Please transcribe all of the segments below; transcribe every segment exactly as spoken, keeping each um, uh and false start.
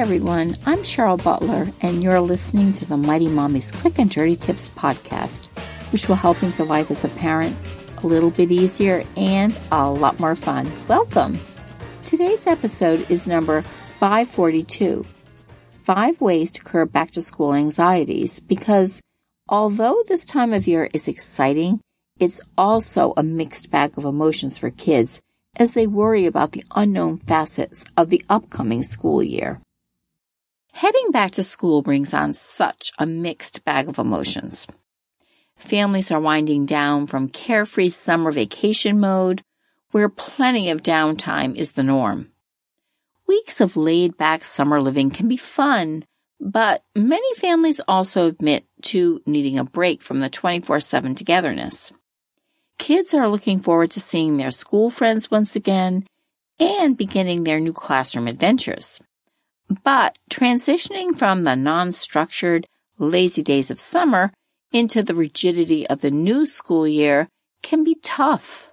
everyone, I'm Cheryl Butler, and you're listening to the Mighty Mommy's Quick and Dirty Tips podcast, which will help make your life as a parent a little bit easier and a lot more fun. Welcome! Today's episode is number five forty-two, Five Ways to Curb Back-to-School Anxieties, because although this time of year is exciting, it's also a mixed bag of emotions for kids as they worry about the unknown facets of the upcoming school year. Heading back to school brings on such a mixed bag of emotions. Families are winding down from carefree summer vacation mode, where plenty of downtime is the norm. Weeks of laid-back summer living can be fun, but many families also admit to needing a break from the twenty-four seven togetherness. Kids are looking forward to seeing their school friends once again and beginning their new classroom adventures. But transitioning from the non-structured, lazy days of summer into the rigidity of the new school year can be tough.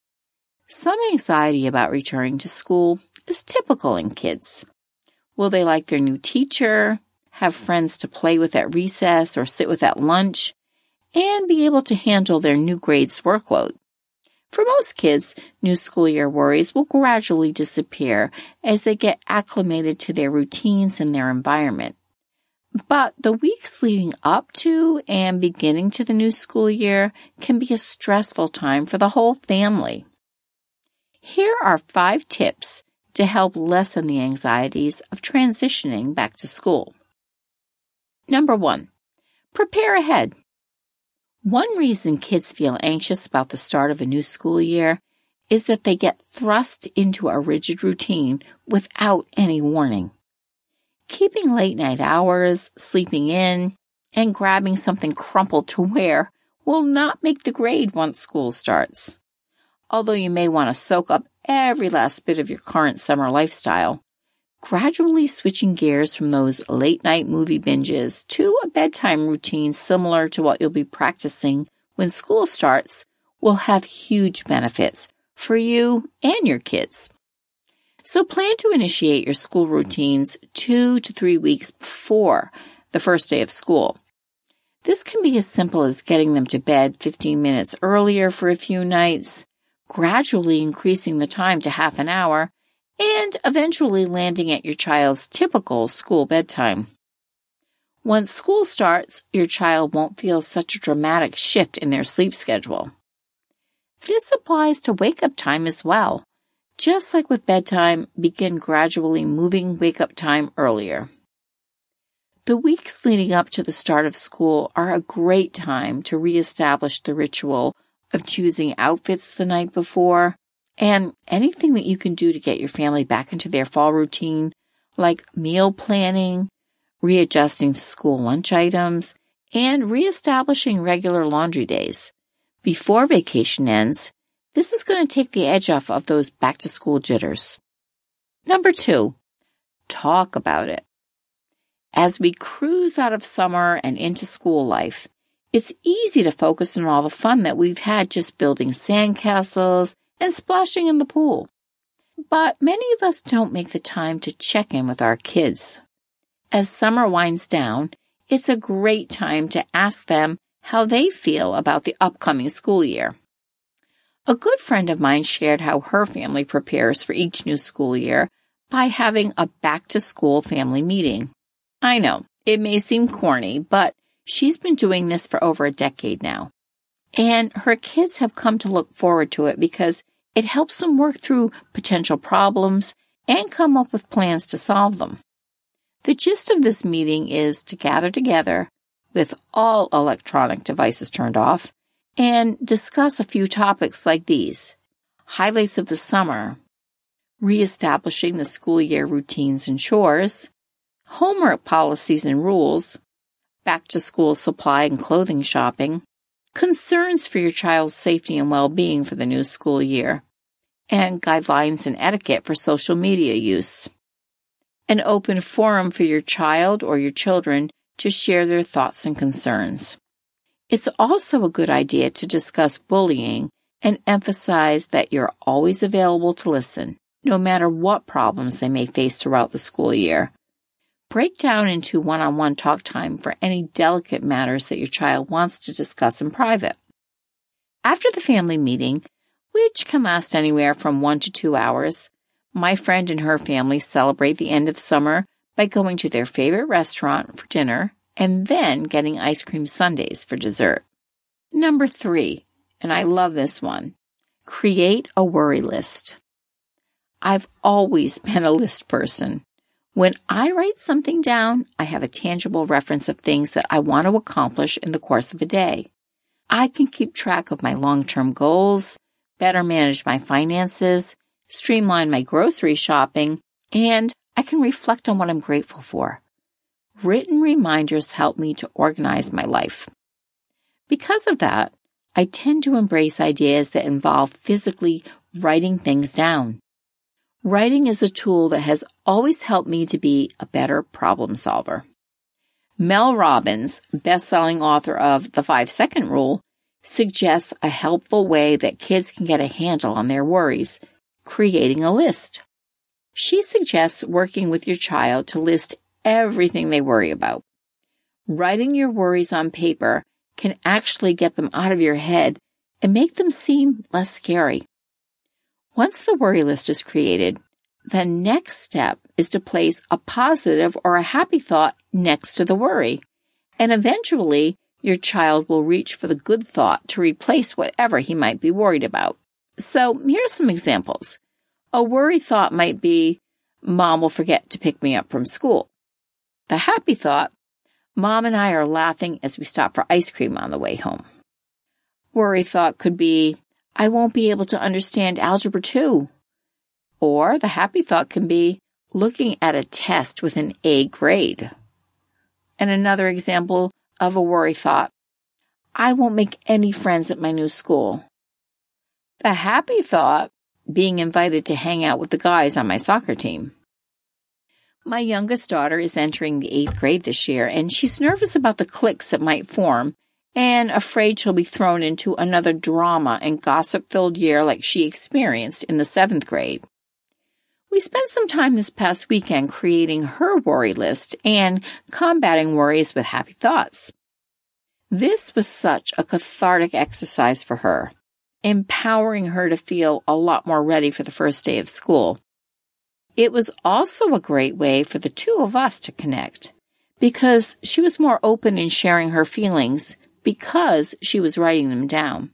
Some anxiety about returning to school is typical in kids. Will they like their new teacher, have friends to play with at recess or sit with at lunch, and be able to handle their new grade's workload? For most kids, new school year worries will gradually disappear as they get acclimated to their routines and their environment. But the weeks leading up to and beginning to the new school year can be a stressful time for the whole family. Here are five tips to help lessen the anxieties of transitioning back to school. Number one, prepare ahead. One reason kids feel anxious about the start of a new school year is that they get thrust into a rigid routine without any warning. Keeping late night hours, sleeping in, and grabbing something crumpled to wear will not make the grade once school starts. Although you may want to soak up every last bit of your current summer lifestyle, gradually switching gears from those late-night movie binges to a bedtime routine similar to what you'll be practicing when school starts will have huge benefits for you and your kids. So plan to initiate your school routines two to three weeks before the first day of school. This can be as simple as getting them to bed fifteen minutes earlier for a few nights, gradually increasing the time to half an hour, and eventually landing at your child's typical school bedtime. Once school starts, your child won't feel such a dramatic shift in their sleep schedule. This applies to wake-up time as well. Just like with bedtime, begin gradually moving wake-up time earlier. The weeks leading up to the start of school are a great time to reestablish the ritual of choosing outfits the night before, and anything that you can do to get your family back into their fall routine, like meal planning, readjusting to school lunch items, and reestablishing regular laundry days. Before vacation ends, this is going to take the edge off of those back-to-school jitters. Number two, talk about it. As we cruise out of summer and into school life, it's easy to focus on all the fun that we've had just building sandcastles and splashing in the pool. But many of us don't make the time to check in with our kids. As summer winds down, it's a great time to ask them how they feel about the upcoming school year. A good friend of mine shared how her family prepares for each new school year by having a back-to-school family meeting. I know, it may seem corny, but she's been doing this for over a decade now. And her kids have come to look forward to it because it helps them work through potential problems and come up with plans to solve them. The gist of this meeting is to gather together with all electronic devices turned off and discuss a few topics like these: highlights of the summer, reestablishing the school year routines and chores, homework policies and rules, back-to-school supply and clothing shopping, concerns for your child's safety and well-being for the new school year, and guidelines and etiquette for social media use. An open forum for your child or your children to share their thoughts and concerns. It's also a good idea to discuss bullying and emphasize that you're always available to listen, no matter what problems they may face throughout the school year. Break down into one-on-one talk time for any delicate matters that your child wants to discuss in private. After the family meeting, which can last anywhere from one to two hours, my friend and her family celebrate the end of summer by going to their favorite restaurant for dinner and then getting ice cream sundaes for dessert. Number three, and I love this one, create a worry list. I've always been a list person. When I write something down, I have a tangible reference of things that I want to accomplish in the course of a day. I can keep track of my long-term goals, better manage my finances, streamline my grocery shopping, and I can reflect on what I'm grateful for. Written reminders help me to organize my life. Because of that, I tend to embrace ideas that involve physically writing things down. Writing is a tool that has always helped me to be a better problem solver. Mel Robbins, best-selling author of The Five-Second Rule, suggests a helpful way that kids can get a handle on their worries, creating a list. She suggests working with your child to list everything they worry about. Writing your worries on paper can actually get them out of your head and make them seem less scary. Once the worry list is created, the next step is to place a positive or a happy thought next to the worry, and eventually your child will reach for the good thought to replace whatever he might be worried about. So here's some examples. A worry thought might be, Mom will forget to pick me up from school. The happy thought, Mom and I are laughing as we stop for ice cream on the way home. Worry thought could be, I won't be able to understand Algebra two. Or the happy thought can be looking at a test with an A grade. And another example of a worry thought, I won't make any friends at my new school. The happy thought, being invited to hang out with the guys on my soccer team. My youngest daughter is entering the eighth grade this year, and she's nervous about the cliques that might form and afraid she'll be thrown into another drama and gossip-filled year like she experienced in the seventh grade. We spent some time this past weekend creating her worry list and combating worries with happy thoughts. This was such a cathartic exercise for her, empowering her to feel a lot more ready for the first day of school. It was also a great way for the two of us to connect, because she was more open in sharing her feelings because she was writing them down.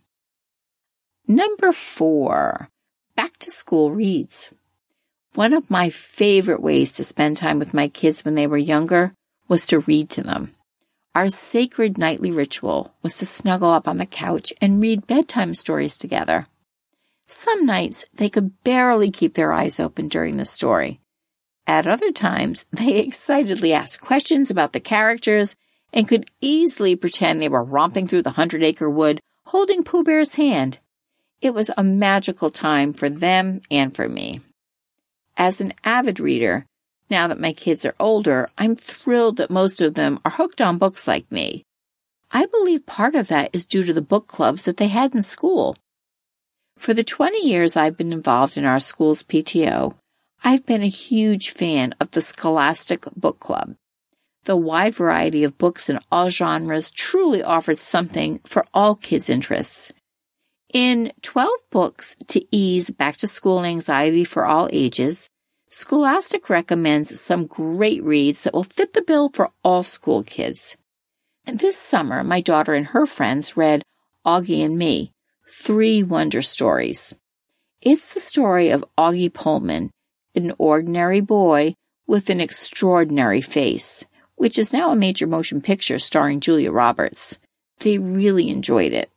Number four, back to school reads. One of my favorite ways to spend time with my kids when they were younger was to read to them. Our sacred nightly ritual was to snuggle up on the couch and read bedtime stories together. Some nights they could barely keep their eyes open during the story. At other times, they excitedly asked questions about the characters and could easily pretend they were romping through the hundred-acre wood, holding Pooh Bear's hand. It was a magical time for them and for me. As an avid reader, now that my kids are older, I'm thrilled that most of them are hooked on books like me. I believe part of that is due to the book clubs that they had in school. For the twenty years I've been involved in our school's P T O, I've been a huge fan of the Scholastic Book Club. The wide variety of books in all genres truly offers something for all kids' interests. In twelve books to ease back-to-school anxiety for all ages, Scholastic recommends some great reads that will fit the bill for all school kids. And this summer, my daughter and her friends read Augie and Me, Three Wonder Stories. It's the story of Augie Pullman, an ordinary boy with an extraordinary face, which is now a major motion picture starring Julia Roberts. They really enjoyed it.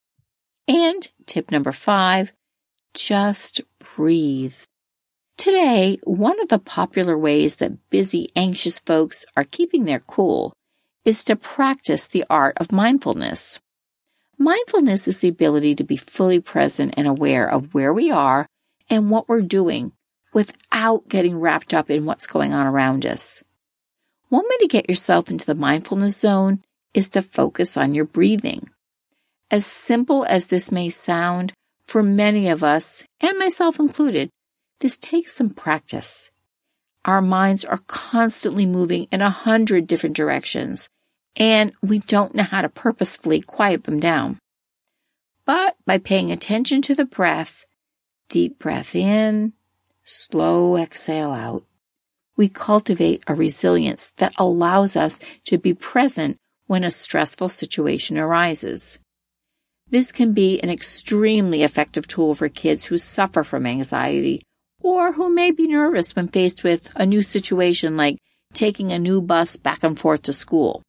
And tip number five, just breathe. Today, one of the popular ways that busy, anxious folks are keeping their cool is to practice the art of mindfulness. Mindfulness is the ability to be fully present and aware of where we are and what we're doing without getting wrapped up in what's going on around us. One way to get yourself into the mindfulness zone is to focus on your breathing. As simple as this may sound, for many of us, and myself included, this takes some practice. Our minds are constantly moving in a hundred different directions, and we don't know how to purposefully quiet them down. But by paying attention to the breath, deep breath in, slow exhale out, we cultivate a resilience that allows us to be present when a stressful situation arises. This can be an extremely effective tool for kids who suffer from anxiety or who may be nervous when faced with a new situation like taking a new bus back and forth to school.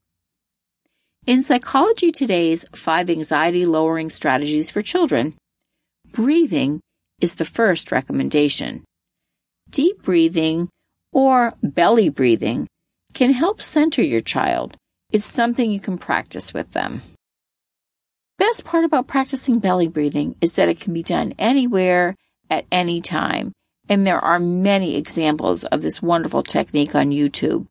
In Psychology Today's five anxiety-lowering strategies for children, breathing is the first recommendation. Deep breathing or belly breathing can help center your child. It's something you can practice with them. Best part about practicing belly breathing is that it can be done anywhere, at any time, and there are many examples of this wonderful technique on YouTube.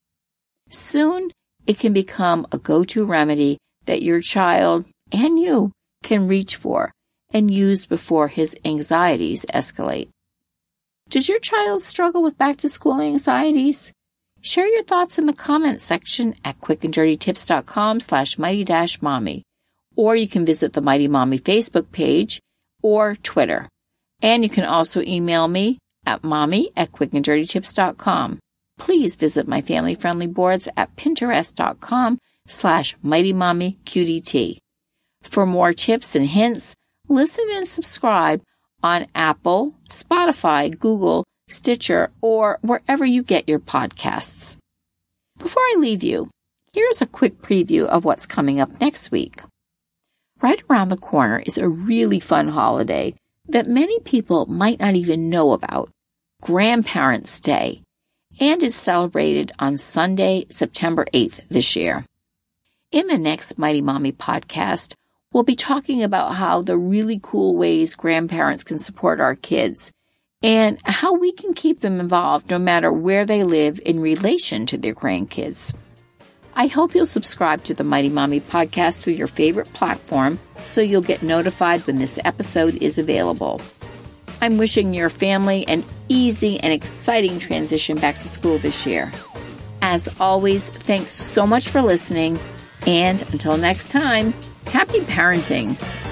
Soon, it can become a go-to remedy that your child and you can reach for and use before his anxieties escalate. Does your child struggle with back-to-school anxieties? Share your thoughts in the comments section at quickanddirtytips.com slash mighty-mommy. Or you can visit the Mighty Mommy Facebook page or Twitter. And you can also email me at mommy at quickanddirtytips.com. Please visit my family-friendly boards at pinterest.com slash mightymommyqdt. For more tips and hints, listen and subscribe on Apple, Spotify, Google, Stitcher, or wherever you get your podcasts. Before I leave you, here's a quick preview of what's coming up next week. Right around the corner is a really fun holiday that many people might not even know about, Grandparents' Day, and it's celebrated on Sunday, September eighth this year. In the next Mighty Mommy podcast, we'll be talking about how the really cool ways grandparents can support our kids and how we can keep them involved no matter where they live in relation to their grandkids. I hope you'll subscribe to the Mighty Mommy podcast through your favorite platform so you'll get notified when this episode is available. I'm wishing your family an easy and exciting transition back to school this year. As always, thanks so much for listening, and until next time, happy parenting.